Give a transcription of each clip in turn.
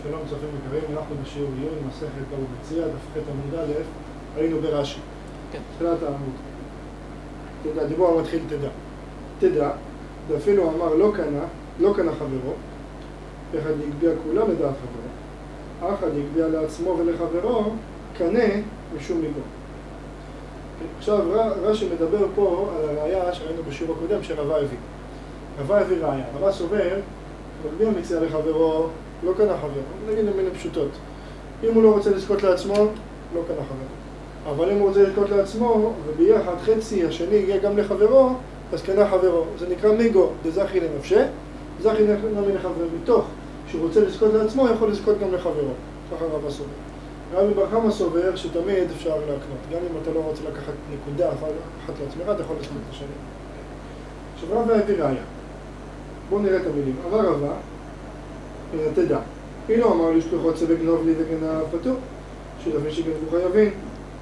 שלום צופים יקרים, אנחנו בשיעור עיון, מסכת בבא מציעא, דף ח' עמוד א', היינו ברש"י. כן. תחילת העמוד. תדע, דיבור המתחיל תדע, ואפילו אמר לא קנה חברו, אחד יגביע כולה לדעת חברו, אחד יגביע לעצמו ולחברו, קנה משום ליבו. עכשיו רש"י מדבר פה על הראיה שראינו בשיעור הקודם שרבא הביא. רבא הביא ראיה, רבא סובר, מגביע מציע לחברו, לא קנה חברו, נגיד למילים פשוטות. אם הוא לא רוצה לזכות לעצמו, לא קנה חברו. אבל אם הוא רוצה לזכות לעצמו, וביחד חצי השני יהיה גם לחברו, אז קנה חברו. זה נקרא מיגו, דזכי לנפשי, זכי נמי לחברו. מתוך שהוא רוצה לזכות לעצמו, יכול לזכות גם לחברו. ככה רבא סובר. רבי בר חמא סובר שתמיד אפשר להקנות. גם אם אתה לא רוצה לקחת נקודה אחת לעצמך, אתה יכול לזכות לשני. עכשיו רבא הביא ראיה. בואו נראה את המילים. אמר רבא, תדע, אילו אמר לי שליחות צא וגנוב לי וגנב פטור, שותפים שגנבו חייבים.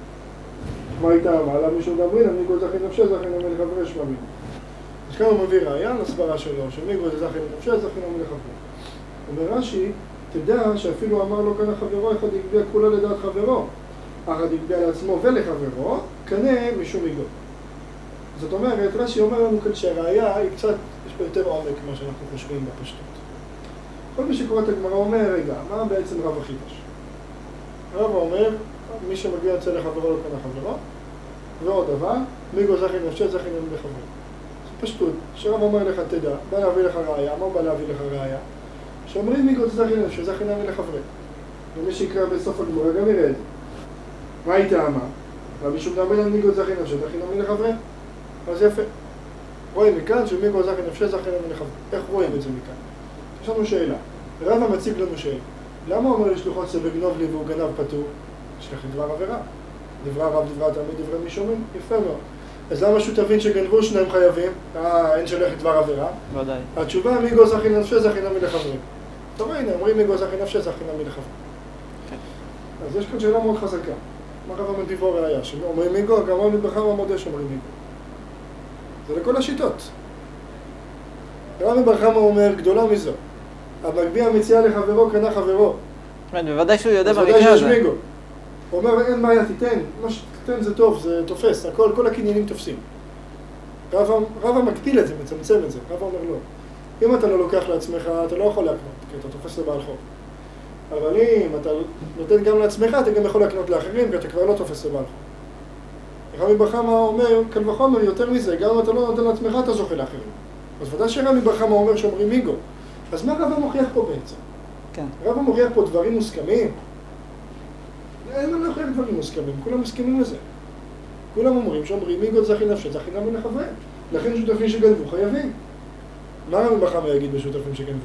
מה הייתה אמרה? מישהו גברין, מיגו זכי נפשי, זכי נמי לחברי שממים. אז כאן הוא מביא ראיה לסברה שלו, שמיגו זה זכי נפשי, זכי נמי לחברי. אומר רש"י, תדע שאפילו אמר לו קנה חברו, אחד יגביע כולה לדעת חברו, אחד יגביע לעצמו ולחברו, קנה משום מיגו. זאת אומרת, רש"י אומר לנו כאן שהראיה היא קצת, יש פה יותר עומק ממה שאנחנו חושבים בפשטות. כל מי שקורא את הגמרא אומר, רגע, מה בעצם רבא חידש? רבא אומר, מי שמגיע יוצא לחברו לא קנה חברו, ועוד דבר, מיגו זכי נפשי, זכי נמי לחברו. זה פשטות, שרבא אומר לך, תדע, בא להביא לך ראיה, מה הוא בא להביא לך ראיה? שאומרים מיגו זכי נפשי, זכי נמי לחברי. ומי שיקרא בסוף הגמרא גם יראה את זה. מה הייתה אמר? רבי שום נאמר על מיגו זכי נפשי, זכי נמי לחברי? אז יפה. רואים מכאן שמיגו זכי נפשי, זכי נמי לחברי. איך רואים את זה מכאן? יש לנו שאלה. רבא מציג לנו שאלה. למה הוא אומר לשלוחות צא וגנוב לי והוא גנב פטור? יש לך דבר עבירה. דברה רב, דברה תלמיד, דברי מי שומעים? יפה מאוד. אז למה שותפים שגנבו שניהם חייבים? אין שולח דבר עבירה. ודאי. התשובה, מיגו זכי נפשי, זכי נמי לחברי. טוב, הנה, אומרים מיגו זכי נפשי, זכי נמי לחברי. אז יש כאן שאלה מאוד חזקה. מה רבא מביאו ראיה? שאומרים מיגו, גם רבי בר חמא מודה שאומרים מיגו. זה לכל השיטות. רבי בר חמא אומר, גדולה מזו. המגביע מציע לחברו, קנה חברו. בוודאי שהוא יודע במקרה הזה. אז ודאי שיש מיגו. הוא אומר, אין בעיה, תיתן. מה שתיתן זה טוב, זה תופס. כל הקניינים תופסים. רבא מקפיל את זה, מצמצם את זה. רבא אומר לא. אם אתה לא לוקח לעצמך, אתה לא יכול להקנות, כי אתה תופס לבעל חוב. אבל אם אתה נותן גם לעצמך, אתה גם יכול להקנות לאחרים, כי אתה כבר לא תופס לבעל חוב. רבי בר חמא אומר, קל וחומר, יותר מזה, גם אם אתה לא נותן לעצמך, אתה זוכה לאחרים. אז ודאי שרבי בר חמא אומר שאומרים מיגו. אז מה רבא מוכיח פה בעצם? כן. רבא מוכיח פה דברים מוסכמים? אין מה להוכיח דברים מוסכמים, כולם מסכימים לזה. כולם אומרים שאומרים מיגו זכי נפשי, זכי נמי לחברי. לכן שותפים שגנבו חייבים. מה רבי בר חמא יגיד בשותפים שגנבו?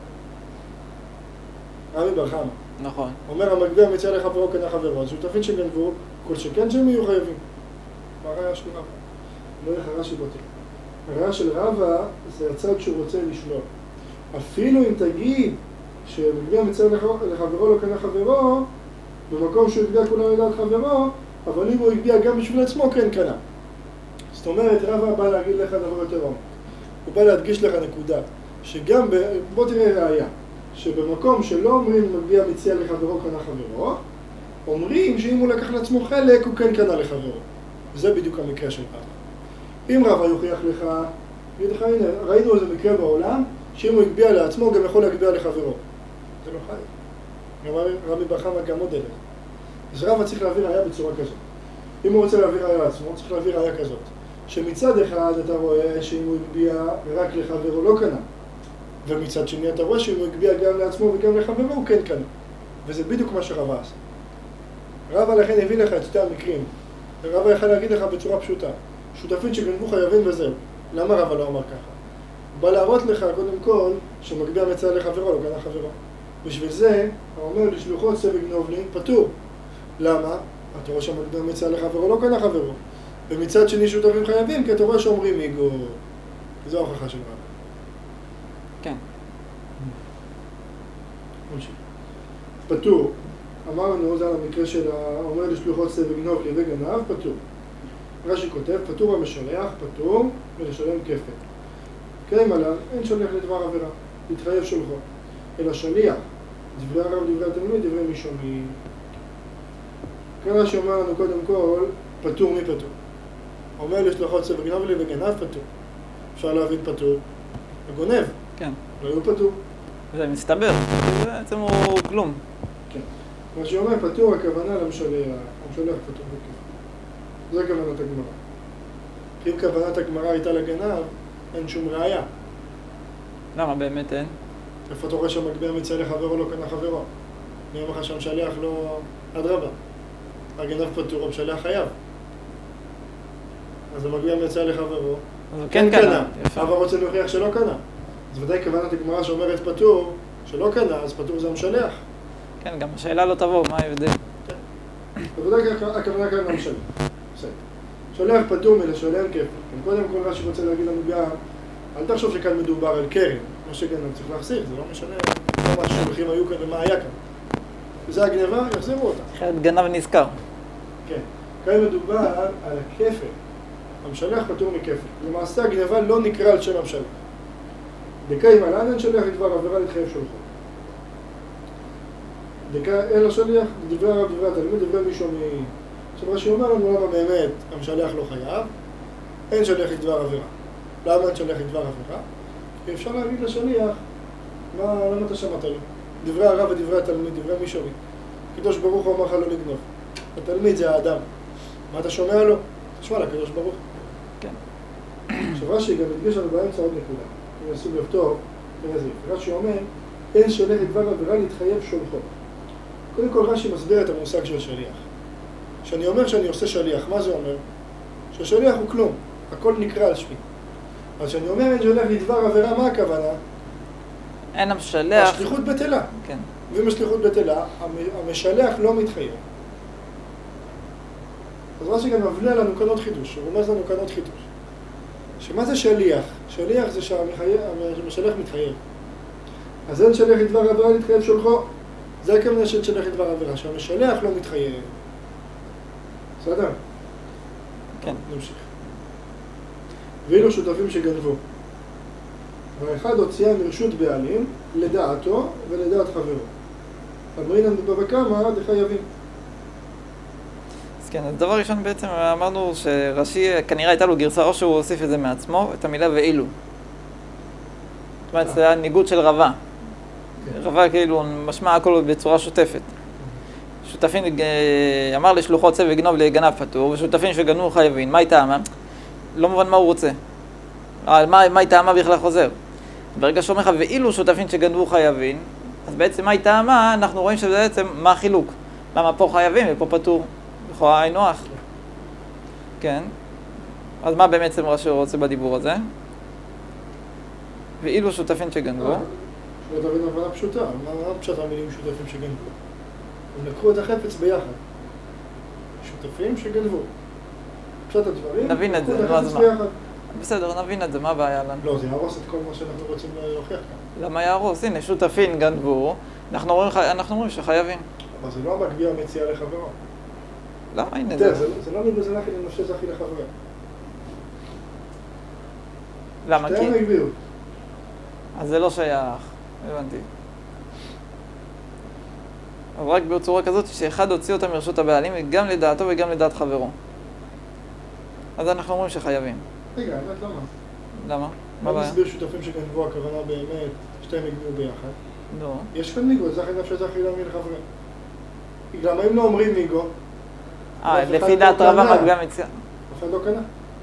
רבי בר חמא. נכון. אומר המגביע מציע לחברו קנה חברו, אז שותפים שגנבו, כל שכן שהם יהיו חייבים. מה הראיה של רבא? לא איך הרש"י בוטה. הראיה של רבא זה הצד שהוא רוצה לשלול. אפילו אם תגיד שמגביע מציע לחברו לא קנה חברו, במקום שהוא יגביע כולם לדעת חברו, אבל אם הוא יגביע גם בשביל עצמו, כן קנה. זאת אומרת, רבא בא להגיד לך דבר יותר עומק. הוא בא להדגיש לך נקודה, שגם, בוא תראה ראיה, שבמקום שלא אומרים מגביע מציע לחברו קנה חברו, אומרים שאם הוא לקח לעצמו חלק, הוא כן קנה לחברו. וזה בדיוק המקרה של רבא. אם רבא יוכיח לך, יגיד לך, הנה, ראינו איזה מקרה בעולם, שאם הוא יגביע לעצמו, גם יכול להגביע לחברו. זה לא חייב. רבי בר חמא גם מודה לזה. אז רבא צריך להביא ראיה בצורה כזאת. אם הוא רוצה להביא ראיה לעצמו, צריך להביא ראיה כזאת. שמצד אחד אתה רואה שאם הוא יגביע רק לחברו לא קנה. ומצד שני אתה רואה שאם הוא יגביע גם לעצמו וגם לחברו הוא כן קנה. וזה בדיוק מה שרבא עשה. רבא לכן הביא לך את שתי המקרים. רבא יכול להגיד לך בצורה פשוטה. שותפים שגנבו חייבים וזהו. למה רבא לא אמר ככה? הוא בא להראות לך קודם כל שמגביע מציע לחברו לא קנה חברו. בשביל זה, הוא אומר לשלוחות צא וגנוב לי, פטור. למה? אתה רואה שהמגביע מציע לחברו לא קנה חברו. ומצד שני שותפים חייבים, כי אתה רואה שאומרים מיגו. זו ההוכחה של רבא. כן. פטור. אמרנו, זה על המקרה של אומר לשלוחות צא וגנוב לי וגנב, פטור. רש"י כותב, פטור המשלח, פטור, ולשלם כפל. קיים עליו, אין שולח לדבר עבירה, להתחייב שולחו. אלא שליח, דברי הרב, דברי התלמיד, דברי מי שומעים. כאן רש"י אומר לנו קודם כל, פטור מפטור. אומר לשלוחו צא וגנב לי וגנב פטור. אפשר להבין פטור, וגונב. כן. לא יהיו פטור. זה מסתבר, בעצם הוא כלום. כן. מה שאומר פטור, הכוונה למשלח, המשלח פטור בכיף. זה כוונת הגמרא. אם כוונת הגמרא הייתה לגנב, אין שום ראיה. למה באמת אין? איפה אתה רואה שהמגביה מצא לחברו לא קנה חברו? מי אומר לך שהמשלח לא... אדרבה. הגנב פטור, המשלח חייב. אז המגביה מצא לחברו. אז הוא כן קנה. אבל רוצה להוכיח שלא קנה. אז ודאי כוונת הגמרא שאומרת פטור, שלא קנה, אז פטור זה המשלח. כן, גם השאלה לא תבוא, מה ההבדל? בוודאי הכוונה כאן למשלח. בסדר. שולח פטור מלשלם כפל. קודם כל רש"י רוצה להגיד לנו גם, אל תחשוב שכאן מדובר על קרן. מה שגנב צריך להחזיר, זה לא משנה מה שהולכים היו כאן ומה היה כאן. וזה הגנבה, יחזירו אותה. אחרת גנב נזכר. כן. כאן מדובר על הכפל. המשלח פטור מכפל. למעשה הגנבה לא נקרא על שם המשלח. דקאי מלן אין שליח לדבר עבירה להתחייב שולחו. דקאי אין לשליח, דברי הרב, דברי התלמיד, דברי מי שומעים. עכשיו רש"י אומר לנו למה באמת המשלח לא חייב, אין שליח לדבר עבירה. למה אין שליח לדבר עבירה? כי אפשר להגיד לשליח, למה אתה שמעת לי? דברי הרב ודברי התלמיד, דברי מי שומעים. קדוש ברוך הוא אמר לך לא לגנוב. התלמיד זה האדם. מה אתה שומע לו? תשמע לקדוש ברוך. כן. עכשיו רש"י גם הדגיש לנו באמצע עוד נקודה. אם ישים לב טוב, רש"י אומר, אין שליח לדבר עבירה להתחייב שולחו. קודם כל רש"י מסביר את המושג של שליח. כשאני אומר שאני עושה שליח, מה זה אומר? ששליח הוא כלום, הכל נקרא על שמי. אז כשאני אומר אין שליח לדבר עבירה, מה הכוונה? אין המשלח. השליחות בטלה. כן. ואם השליחות בטלה, המשלח לא מתחייב. אז רש"י גם מבנה לנו כאן עוד חידוש, הוא רומז לנו כאן עוד חידוש. שמה זה שליח? שליח זה שהמשלח מתחייב. אז אין שליח לדבר עבירה להתחייב שולחו. זה הכוונה של שליח לדבר עבירה, שהמשלח לא מתחייב. בסדר? כן. נמשיך. ואילו שותפים שגנבו. והאחד הוציאה מרשות בעלים לדעתו ולדעת חברו. אמרינן בבבא קמא דחייבים. אז כן, אז דבר ראשון בעצם אמרנו שרש"י כנראה הייתה לו גרסה או שהוא הוסיף את זה מעצמו, את המילה ואילו. זאת אומרת, זה היה ניגוד של רבה. רבה כאילו משמע הכל בצורה שוטפת. שותפים, אמר לשלוחו צא וגנוב לגנב פטור, ושותפים שגנבו חייבים. מה הייתה טעמה? לא מובן מה הוא רוצה. מה הייתה טעמה בכלל חוזר? ברגע שאומר לך ואילו שותפים שגנבו חייבים, אז בעצם מה הייתה טעמה? אנחנו רואים שזה בעצם מה החילוק. למה פה חייבים ופה פטור? לכאורה היינו הך. כן. אז מה באמת רש"י רוצה בדיבור הזה? ואילו שותפים שגנבו. שאתה מבין הבנה פשוטה, מה פשוט המילים שותפים שגנבו? הם לקחו את החפץ ביחד. שותפים שגנבו. פשוט הדברים, נבין את זה, לקחו את החפץ ביחד. בסדר, נבין את זה, מה הבעיה לנו? לא, זה יהרוס את כל מה שאנחנו רוצים להוכיח כאן. למה יהרוס? הנה, שותפים גנבו, אנחנו אומרים שחייבים. אבל זה לא המגביה מציעה לחברו. למה? הנה זה לא מתבזנח עם נפשי זכי לחברו. למה? כי... שתיהם הגביהו. אז זה לא שייך, הבנתי. אבל רק בצורה כזאת שאחד הוציא אותה מרשות הבעלים גם לדעתו וגם לדעת חברו. אז אנחנו אומרים שחייבים. רגע, האמת למה? למה? מה הבעיה? לא מסביר שותפים שגנבו, הכוונה באמת, שתיהם הגביהו ביחד. לא. יש כאן מיגו, זכי נפשי זכי להאמין לחברו. למה אם לא אומרים מיגו? לפי דעת רבה מגביה מציאה. אף אחד לא קנה.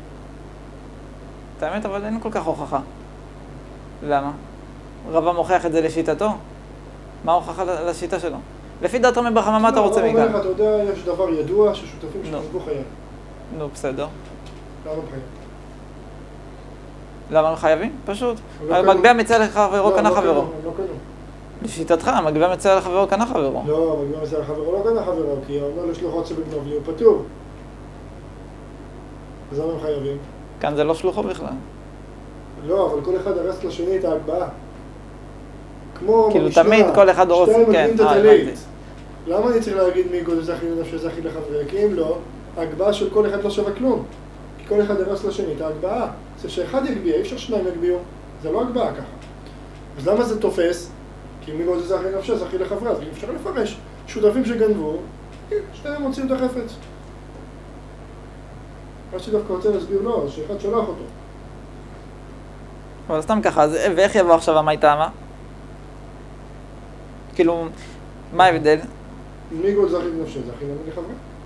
את האמת, אבל אין כל כך הוכחה. למה? רבה מוכיח את זה לשיטתו? מה ההוכחה לשיטה שלו? לפי דעת רמי בחמה, מה אתה רוצה מכאן? אתה יודע, יש דבר ידוע ששותפים שגנבו חייב. נו, בסדר. למה חייב? למה הם חייבים? פשוט. מגביה מציע לחברו קנה חברו. לא קנו. לשיטתך, מגביה מציע לחברו קנה חברו. לא, מגביה מציע לחברו לא קנה חברו, כי הוא אומר לשלוחו צא וגנוב לי, הוא פטור. אז למה הם חייבים? כאן זה לא שלוחו בכלל. לא, אבל כל אחד הרס לשני את ההגבהה. כמו כאילו במשנה, תמיד כל אחד הורס, שתיים כן, מגבים את הטלית. הבנתי. למה אני צריך להגיד מי גודל זכי לנפשי זכי לחברי? כי אם לא, ההגבהה של כל אחד לא שווה כלום. כי כל אחד הרס לשני את ההגבהה. זה שאחד יגביה, אי אפשר שניים יגביהו. זה לא הגבהה ככה. אז למה זה תופס? כי מי גוזז אחי נפשי, זה אחי לחברה, אז אפשר לפרש. שותפים שגנבו, שניהם מוציאים את החפץ. מה שדווקא רוצה להסביר לו, שאחד שלח אותו. אבל סתם ככה, ואיך יבוא עכשיו המאי טעמה? כאילו, מה ההבדל? מי גוזז אחי נפשי, זה אחי לחברה.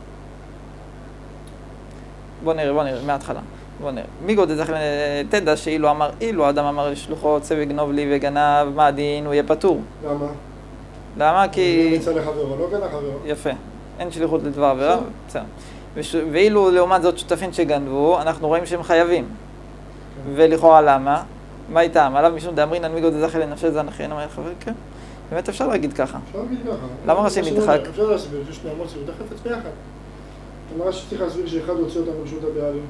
בוא נראה, מההתחלה. בוא נראה. מי גודל זכר, תדע אילו האדם אמר לשלוחו, צא וגנוב לי וגנב, מה הדין, הוא יהיה פטור. למה? למה? כי... הוא מצא לחברו, לא גנב חברו. יפה. אין שליחות לדבר עבירה, בסדר. ואילו לעומת זאת שותפים שגנבו, אנחנו רואים שהם חייבים. ולכאורה למה? מה איתם? עליו משום דאמרינן מי גודל זכר לנפשי זן אחרי נאמר לחבר? כן. באמת אפשר להגיד ככה. אפשר להגיד ככה. למה רש"י נדחק? אפשר להסביר ששני אמוציות החפץ ביחד. אמרה שצריך להסביר שאחד הוציא אותם ברשות הבעלים.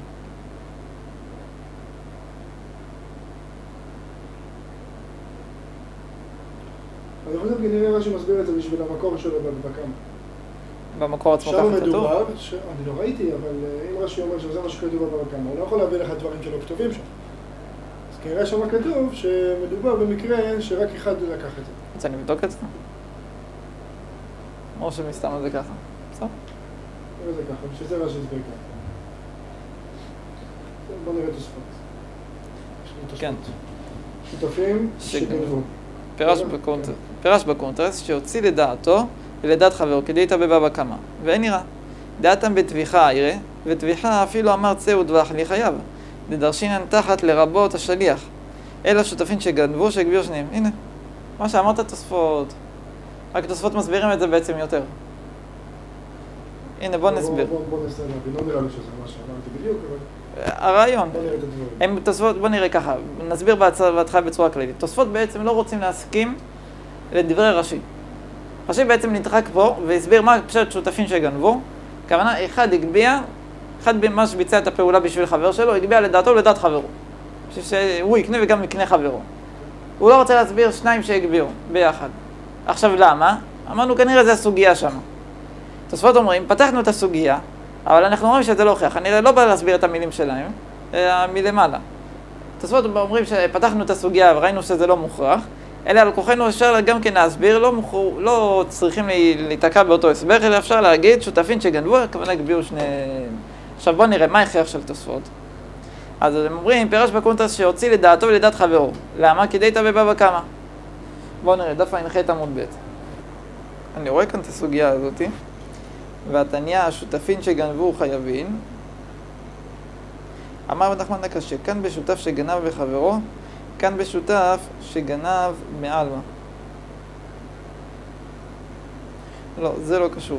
אני חושב כנראה רש"י מסביר את זה בשביל המקור שלו בקמה. במקור עצמו ככה כתוב? שם מדובר, אני לא ראיתי, אבל אם רש"י אומר שזה מה שכתוב בקמה, הוא לא יכול להביא לך דברים שלא כתובים שם. אז כנראה שם כתוב שמדובר במקרה שרק אחד לקח את זה. רוצה לבדוק את זה? או שמסתם על זה ככה? בסדר? נראה זה ככה, בשביל זה רש"י הסביר ככה. בוא נראה תוספות. כן. שותפים שגנבו. פירש בקונטרס שהוציא לדעתו ולדעת חברו כדי יתאבבה בקמה. ואין נראה. דעתם בתביכה העירה, ותביכה אפילו אמר צא ודבח לי חייב. דדרשינן תחת לרבות השליח. אלא שותפים שגנבו שהגביעו שניהם. הנה, מה שאמרת תוספות. רק תוספות מסבירים את זה בעצם יותר. הנה, בוא נסביר. בוא נסביר, לא נראה לי שזה מה שאמרתי בדיוק, אבל... הרעיון. בוא נראה את הדברים. הם תוספות, בוא נראה ככה, נסביר בהתחלה בצורה כללית. תוספות בעצם לא רוצים להסכים לדברי רש"י. רש"י בעצם נדחק פה והסביר מה פשוט שותפים שגנבו. הכוונה, אחד ממש ביצע את הפעולה בשביל חבר שלו, הגביע לדעתו ולדעת חברו. בשביל שהוא יקנה וגם יקנה חברו. הוא לא רוצה להסביר שניים שהגביעו ביחד. עכשיו למה? אמרנו כנראה זה הסוגיה שם. תוספות אומרים, פתחנו את הסוגיה, אבל אנחנו אומרים שזה לא הוכח. אני לא בא להסביר את המילים שלהם, מלמעלה. תוספות אומרים שפתחנו את הסוגיה וראינו שזה לא מוכרח, אלא על כוחנו אפשר גם כן להסביר, לא צריכים להתעקע באותו הסבר, אלא אפשר להגיד שותפים שגנבו, הכוונה הגביעו שני... עכשיו בוא נראה, מה ההכרח של תוספות? אז הם אומרים, פירש בקונטרס שהוציא לדעתו ולדעת חברו. למה? כדי יתאבבה בקמה. בוא נראה, דף ע"ח עמוד ב'. אני רואה כאן את הסוגיה הזאת, והתניא, השותפים שגנבו חייבים. אמר רבי נחמן הקשה, כאן בשותף שגנב בחברו, כאן בשותף שגנב מעלמא. לא, זה לא קשור.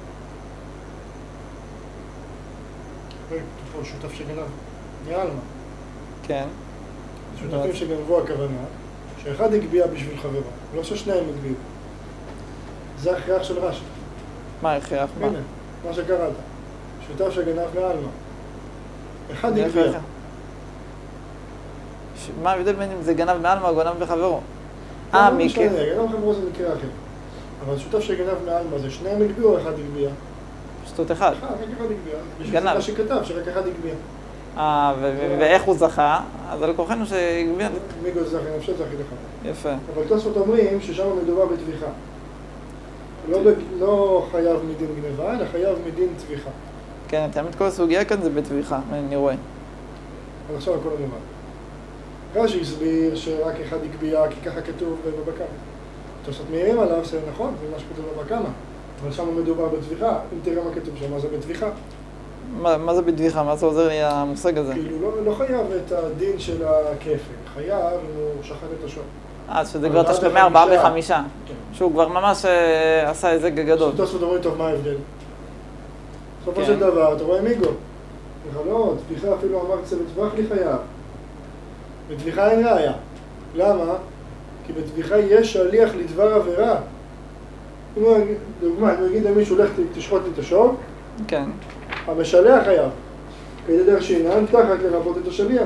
פה שותף שגנב מעלמא. כן. שותפים שגנבו הכוונה, שאחד הגביע בשביל חברו, לא ששניהם הגביעו. זה הכרח של רש"י. מה הכרח? מה? הנה, מה שקראת. שותף שגנב מעלמא. אחד הגביע. מה ההבדל בין אם זה גנב מעלמא או גנב בחברו? לא משנה, גנב בחברו זה מקרה אחר. אבל שותף שגנב מעלמא זה שניהם הגביעו או אחד הגביע? שטות אחד. רק אחד הגביע. בשביל זה מה שכתב, שרק אחד הגביע. ואיך הוא זכה? אז על כוחנו שהגביע... מי גוז זכי נפשי זכי לך. יפה. אבל תוספות אומרים ששם מדובר בתביכה. לא חייב מדין גנבה, אלא חייב מדין תביכה. כן, תאמת כל הסוגיה כאן זה בתביכה, אני רואה. אז עכשיו הכל נאמר. רש"י הסביר שרק אחד הגביע, כי ככה כתוב בבקמה. תוספות מעירים עליו, זה נכון, זה מה שכתוב בבקמה. אבל שם מדובר בתביכה, אם תראה מה כתוב שם, מה זה בתביכה? מה זה בתביכה? מה זה עוזר לי המושג הזה? כאילו לא חייב את הדין של הכפל, חייב אם הוא שחט את השור. שזה כבר תשלומי 4 ב-5, שהוא כבר ממש עשה איזה גדול. תוספות אומרים, טוב, מה ההבדל? בסופו של דבר, אתה רואה מיגו. לא, תביכה אפילו אמר קצת בטווח לי חייב. בתביכה אין ראיה. למה? כי בתביכה יש שליח לדבר עבירה. דוגמה, אני אגיד למישהו, לך תשחוט לי את השור. כן. המשלח חייב. כדי דרשינן תחת לרבות את השליח.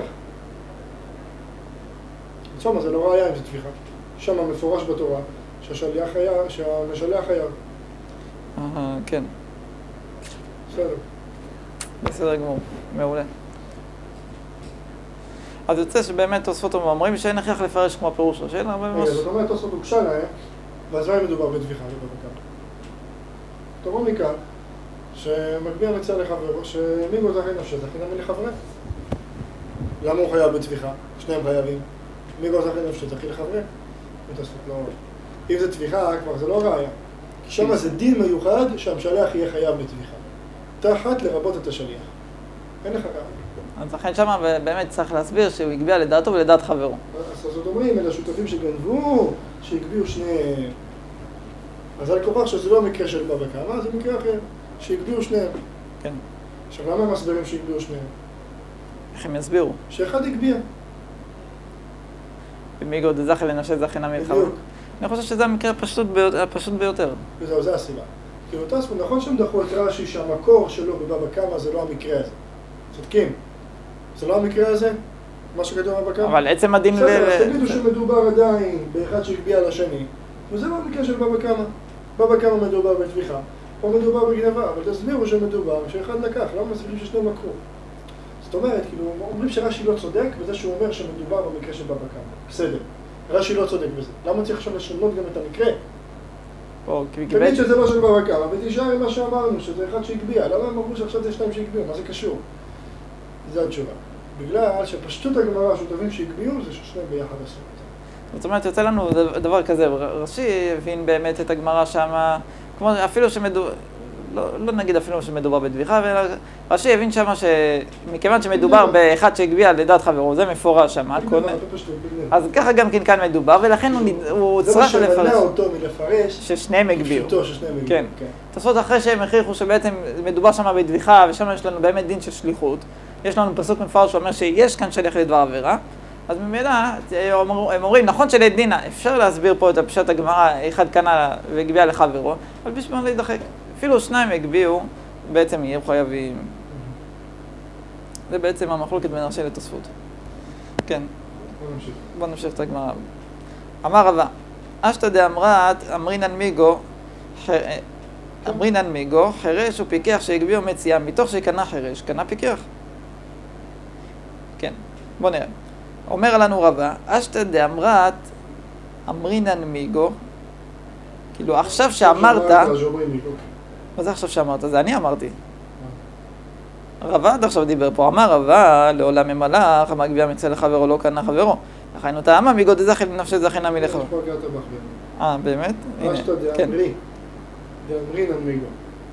שמה זה לא ראיה אם זה תביכה. שמה מפורש בתורה שהמשלח חייב. כן. בסדר. בסדר גמור, מעולה. אז יוצא שבאמת תוספות אומרים שאין הכרח לפרש כמו הפירוש השאלה, אבל ממש... זאת אומרת, תוספות הוקשה להם, ואז מה מדובר בטביחה ובבקר? תראו מכאן, שמגביה מציע לחברו, שמיגו זכי נפשי, זכי נמי לחברה. למה הוא חייב בטביחה? שניהם חייבים. מיגו זכי נפשי, זכי לחברה. מתוספות לא... אם זה טביחה, כבר זה לא ראיה. כי שם זה דין מיוחד שהמשלח יהיה חייב בטביחה. תחת לרבות את השליח. אין לך ראיה. אז לכן שם באמת צריך להסביר שהוא הגביה לדעתו ולדעת חברו. אז זאת אומרים, אלה השותפים שגנבו, שהגביאו שניהם. אז על כלומר שזה לא מקרה של בבא קמא, זה מקרה אחר, שהגביאו שניהם. כן. עכשיו למה הם מסבירים שהגביאו שניהם? איך הם יסבירו? שאחד הגביע. במיגו דזכי לנפשי זכי נמי לחברו. אני חושב שזה המקרה הפשוט ביותר. וזהו, זה הסיבה. כי אותה ספור, נכון שהם דחו את רש"י שהמקור שלו בבבא קמא זה לא המקרה הזה. צודקים. זה לא המקרה הזה? מה שכתוב בבבא קמא? אבל עצם הדין... בסדר, אז תגידו שמדובר עדיין באחד שהגביע לשני, וזה לא המקרה של בבא קמא. בבא קמא מדובר בטביחה, או מדובר בגנבה, אבל תסבירו שמדובר שאחד לקח, לא מסבירים ששניהם לקחו. זאת אומרת, כאילו, אומרים שרש"י לא צודק בזה שהוא אומר שמדובר במקרה של בבא קמא. בסדר, רש"י לא צודק בזה. למה צריך עכשיו לשנות גם את המקרה? תגיד שזה לא של בבא קמא, ותשאר עם מה שאמרנו, שזה אחד שהגביע. למה הם אמרו שעכשיו זה שניים שהגביעו? מה זה קשור? זו התשובה. בגלל שפשטות הגמרא השותפים שהגביעו זה ששניהם ביחד עשו את זה. זאת אומרת, יוצא לנו דבר כזה, רש"י הבין באמת את הגמרא שמה, כמו אפילו שמדובר, לא נגיד אפילו שמדובר בטביחה, אלא רש"י הבין שמה שמכיוון שמדובר באחד שהגביע לדעת חברו, זה מפורש שמה, אז ככה גם כן כאן מדובר, ולכן הוא צריך לפרש. זה מה שמנע אותו מלפרש ששניהם הגביעו. פשוטו ששניהם הגביעו. כן. תוספות אחרי שהם הכריחו שבעצם מדובר שמה בטביחה, ושם יש לנו באמת דין של שליחות, יש לנו פסוק מפורש שאומר שיש כאן שליח לדבר עבירה, אז ממילא הם אומרים, נכון שלדינה, אפשר להסביר פה את הפשט הגמרא, אחד קנה והגביע לחברו, אבל בשביל להידחק. אפילו שניים הגביעו, בעצם יהיו חייבים. זה בעצם המחלוקת בין רש"י לתוספות. כן. בוא נמשיך את הגמרא. אמר רבא, אשתא דאמרת אמרינן מיגו, חירש ופיקח שהגביעו מציאה, מתוך שקנה חירש, קנה פיקח. כן, בוא נראה. אומר לנו רבא, אשתא דאמרת אמרינן מיגו, כאילו עכשיו שאמרת, מה זה עכשיו שאמרת? זה אני אמרתי. רבא עד עכשיו דיבר פה, אמר רבא, לעולם ממלך, המגביע מציאה לחברו לא קנה חברו. לכן אותה אמה מיגו דזכי לנפשי זכי נמי לחברו. באמת? אשתא דאמרינן מיגו.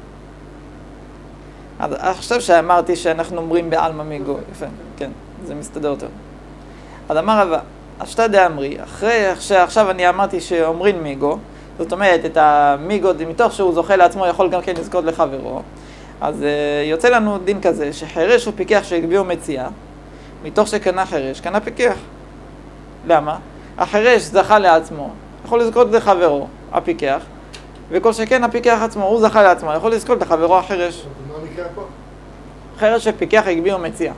עכשיו שאמרתי שאנחנו אומרים בעלמא מיגו, יפה, כן, זה מסתדר יותר. אז אמר רבא, אשתא דאמרי, אחרי שעכשיו אני אמרתי שאומרים מיגו, זאת אומרת, את המיגו, מתוך שהוא זוכה לעצמו, יכול גם כן לזכות לחברו, אז יוצא לנו דין כזה, שחירש הוא פיקח שהגביעו מציאה, מתוך שקנה חירש, קנה פיקח. למה? החירש זכה לעצמו, יכול לזכות לחברו, הפיקח, וכל שכן הפיקח עצמו, הוא זכה לעצמו, יכול לזכות לחברו החירש. מה המקרה פה? חירש שפיקח הגביעו מציאה.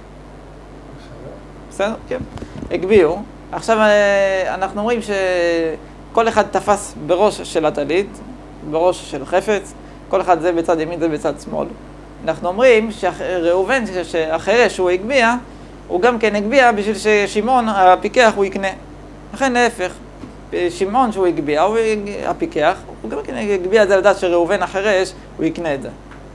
בסדר? כן. הגביעו. עכשיו אנחנו אומרים שכל אחד תפס בראש של הטלית, בראש של חפץ, כל אחד זה בצד ימין, זה בצד שמאל. אנחנו אומרים שראובן, שהחירש שהוא הגביע, הוא גם כן הגביע בשביל ששמעון הפיקח הוא יקנה. לכן להפך, שמעון שהוא הגביע, הפיקח, הוא גם כן הגביע את זה לדעת שראובן החירש, הוא יקנה את זה.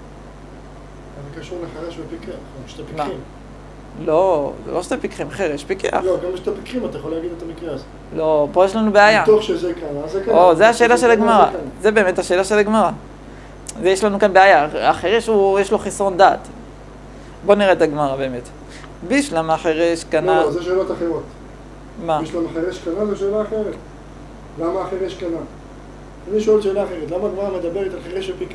זה קשור לחרש ופיקח, שתי פיקחים. לא, זה לא שתי פיקחים, חירש, פיקח. לא, גם בשתי פיקחים אתה יכול להגיד את המקרה הזה. לא, פה יש לנו בעיה. מתוך שזה קנה, זה קנה. או, זה השאלה של הגמרא. זה באמת השאלה של הגמרא. ויש לנו כאן בעיה. החירש יש לו חסרון דעת. בוא נראה את הגמרא באמת. בישלמה החירש קנה... לא, זה שאלות אחרות. מה? בישלמה החירש קנה זו שאלה אחרת. למה החירש קנה? אני שואל שאלה אחרת. למה הגמרא מדברת על חירש ופיקח?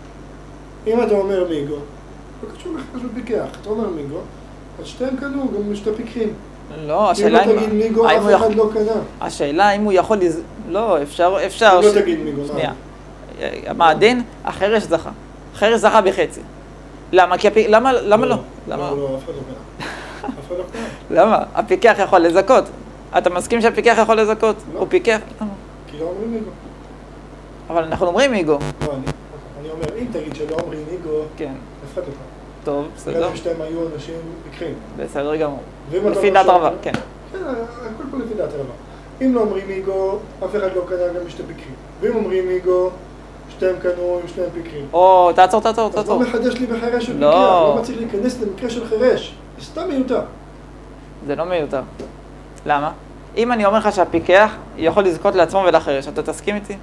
אם אתה אומר מיגו, זה קשור לחירש ופיקח. אתה אומר מיגו, אז שתיהם קנו, גם שתי פיקחים. לא, השאלה אם לא תגיד מיגו, אף אחד לא קנה. השאלה אם הוא יכול לא, אפשר... אם לא תגיד מיגו, שנייה. מה הדין? החירש זכה. החירש זכה בחצי. למה? למה לא? לא, אף אחד לא קנה. אף אחד לא קנה. למה? הפיקח יכול לזכות. אתה מסכים שהפיקח יכול לזכות? הוא פיקח? למה? כי לא אומרים מיגו. אבל אנחנו אומרים מיגו. לא, אני אומר, אם תגיד שלא אומרים מיגו, כן. אף אחד לא קנה. טוב, בסדר. גם שתיים היו אנשים פיקחים. בסדר גמור. ואם אתה לפי לא דעת שואל- רבה, כן. כן, הכל פה לפי דעת רבה. אם לא אומרים מיגו, אף אחד לא קנה גם בשתי פיקחים. ואם אומרים מיגו, שתיהם קנו עם שניהם פיקחים. או, תעצור. אז לא מחדש לי בחירש של לא. פיקח, לא מצליח להיכנס למקרה של חירש. זה סתם מיותר. זה לא מיותר. למה? אם אני אומר לך שהפיקח יכול לזכות לעצמו ולחירש, אתה תסכים איתי?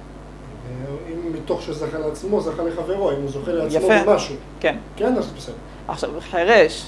אם מתוך שזכה לעצמו, זכה לחברו, אם הוא זוכה לעצמו יפה. במשהו. כן. כן, אז בסדר. עכשיו, חירש,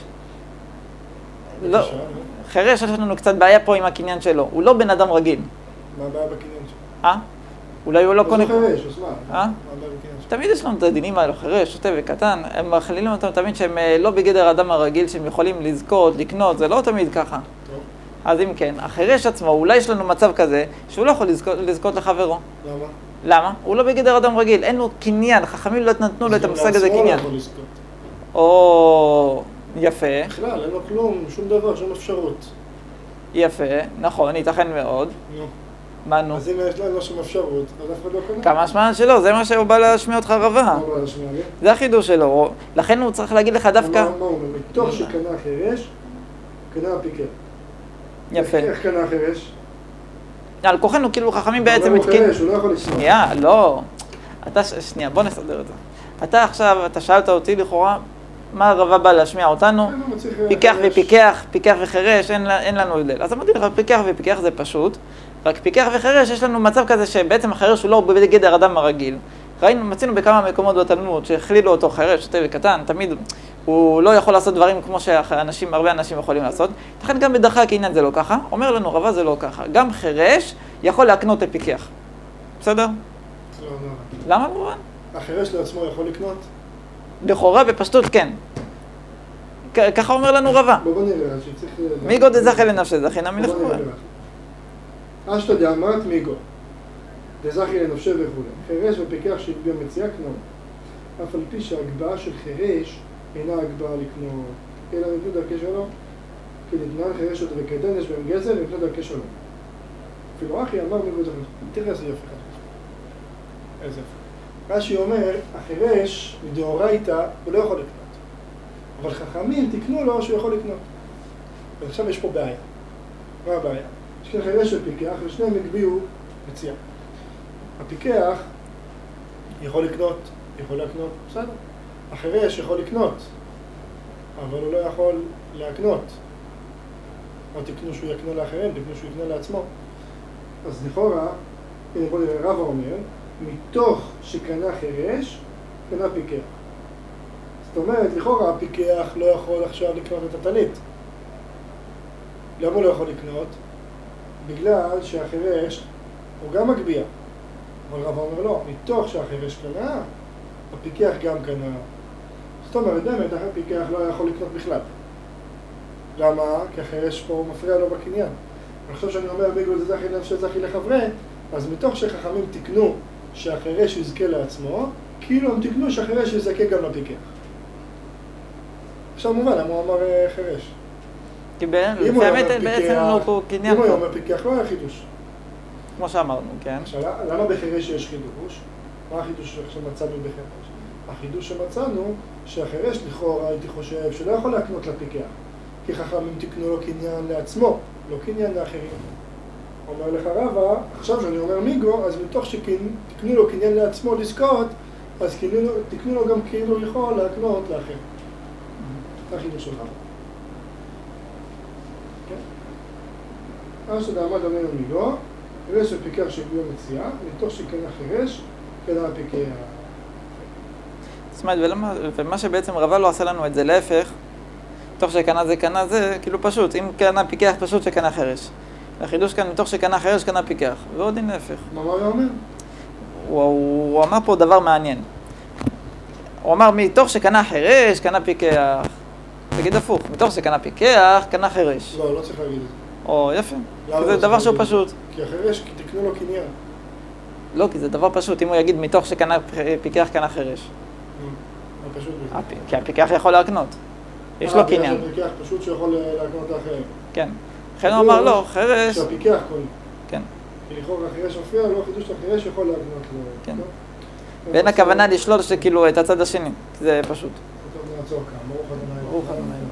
לא, בבקשה, נו. חירש יש לנו קצת בעיה פה עם הקניין שלו. הוא לא בן אדם רגיל. מה הבעיה בקניין שלו? אולי הוא לא אז קונה... הוא חירש, אז מה? אה? מה הבעיה בקניין שלו? תמיד יש לנו את הדינים האלו, חירש, שוטה וקטן, הם מכלילים אותם תמיד שהם לא בגדר האדם הרגיל, שהם יכולים לזכות, לקנות, זה לא תמיד ככה. טוב, אז אם כן, החירש עצמו, אולי יש לנו מצב כזה, שהוא לא יכול לזכות לחברו. למה? למה? הוא לא בגדר אדם רגיל, אין לו קניין, חכמים לא נתנו לו את המושג הזה לעצמו קניין. לא יכול לזכות. או... יפה, בכלל, אין לו כלום, שום דבר, שום אפשרות. יפה, נכון, ייתכן מאוד. נו. מה נו? אז אם יש לו שום אפשרות, אז אף אחד לא קונה. כמה השמעה שלו, זה מה שהוא בא להשמיע אותך רבה. מה הבעיה להשמיע לי? זה החידוש שלו, לכן הוא צריך להגיד לך דווקא... מה הוא אומר? מתוך שקנה חירש, קנה הפיקר. יפה. איך קנה חירש? על כוחנו, כאילו חכמים בעצם הוא התקין... חירש, הוא לא יכול לקנות. שנייה, לא. שנייה, בוא נסדר את זה. אתה עכשיו, אתה שאלת אותי לכאורה, מה הרבה בא להשמיע אותנו? כן, הוא צריך פיקח חירש. ופיקח, פיקח וחירש, אין לנו הבדל. אז אמרתי לך, פיקח ופיקח זה פשוט, רק פיקח וחירש יש לנו מצב כזה שבעצם החירש הוא לא בגדר אדם הרגיל. מצינו בכמה מקומות בתלמוד שהכלילו אותו חירש, שוטה וקטן, תמיד הוא לא יכול לעשות דברים כמו שהרבה אנשים יכולים לעשות. לכן גם בדרכי הקניין זה לא ככה, אומר לנו רבה זה לא ככה. גם חירש יכול להקנות לפיקח. בסדר? לא, לא. למה ברור? החירש לעצמו יכול לקנות? לכאורה בפשטות כן. ככה אומר לנו רבה. בוא נראה, שצריך... מיגו דזכי לנפשי זכי נמי בוא לכאורה. נראה. אשתא דאמרת מיגו, דזכי לנפשי וכו'. חירש ופיקח שהגביה מציאה קנו. אף על פי שהגבהה של חירש אינה הגבהה לקנות, אלא נתנו דרכי שלום. כי נתנן חירש עוד וקטן יש בהם גזר, נתנו דרכי שלום. אפילו אחי אמר מיגו זכי. תראה איזה יופי. איזה יופי. רש"י אומר, החירש מדאורייתא הוא לא יכול לקנות. אבל חכמים תקנו לו שהוא יכול לקנות. ועכשיו יש פה בעיה. מה הבעיה? יש כאן חירש ופיקח ושניהם הגביהו מציאה. הפיקח יכול לקנות, יכול להקנות, בסדר. החירש יכול לקנות, אבל הוא לא יכול להקנות. או תקנו שהוא יקנה לאחרים, תקנו שהוא יקנה לעצמו. אז לכאורה, הנה בוא נראה, רבא אומר, מתוך שקנה חירש, קנה פיקח. זאת אומרת, לכאורה הפיקח לא יכול עכשיו לקנות את הטלית. למה הוא לא יכול לקנות? בגלל שהחירש הוא גם מגביה. אבל רבא אומר לא, מתוך שהחירש קנה, הפיקח גם קנה. זאת אומרת, באמת, הפיקח לא יכול לקנות בכלל. למה? כי החירש פה מפריע לו בקניין. עכשיו שאני אומר, בגלל זה זכי לנפשי זכי לחברי, אז מתוך שחכמים תקנו שהחירש יזכה לעצמו, כאילו הם תקנו שהחירש יזכה גם לפיקח. עכשיו מובן, למה הוא אמר חירש? כי באמת בעצם לא פה קניין אם הוא פה, אומר פיקח, לא היה חידוש. כמו שאמרנו, כן? עכשיו, למה בחירש יש חידוש? מה החידוש שמצאנו בחירש? החידוש שמצאנו, שהחירש לכאורה הייתי חושב שלא יכול להקנות לפיקח. כי חכמים תקנו לו קניין לעצמו, לא קניין לאחרים. אומר לך רבא, עכשיו שאני אומר מיגו, אז מתוך שתקנו לו קניין לעצמו לזכות, אז תקנו לו גם כאילו יכול להקנות לאחר. זה החידוש של רבא. כן? אשתא דאמרת אמרנו מיגו, חירש ופיקח שהגביה מציאה, מתוך שקנה חירש, קנה הפיקח. זאת אומרת, ומה שבעצם רבה לא עשה לנו את זה להפך, מתוך שקנה זה קנה זה, כאילו פשוט, אם קנה פיקח פשוט שקנה חירש. החידוש כאן, מתוך שקנה חירש קנה פיקח, ועוד אין להפך. מה הוא אומר? הוא אמר פה דבר מעניין. הוא אמר, מתוך שקנה חירש קנה פיקח. תגיד הפוך, מתוך שקנה פיקח קנה חירש. לא, לא צריך להגיד את זה. או, יפה. למה כי לא זה צריך דבר שהוא להגיד את זה? פשוט. כי החירש, כי תקנו לו קניין. לא, כי זה דבר פשוט. אם הוא יגיד מתוך שקנה פיקח קנה חירש. זה פשוט בזה. כי הפיקח יכול להקנות. יש לו קניין. הפיקח פשוט שיכול להקנות לאחרים. כן. לכן הוא אמר לא, חירש. שהפיקח קונה. כן. כי לכאורה החירש מפריע, לא חידוש החירש יכול להקנות לו. כן. טוב? ואין הכוונה לשלול שכאילו את הצד השני. זה פשוט. טוב. טוב, נעצור כאן. ברוך ה'. ברוך ה'.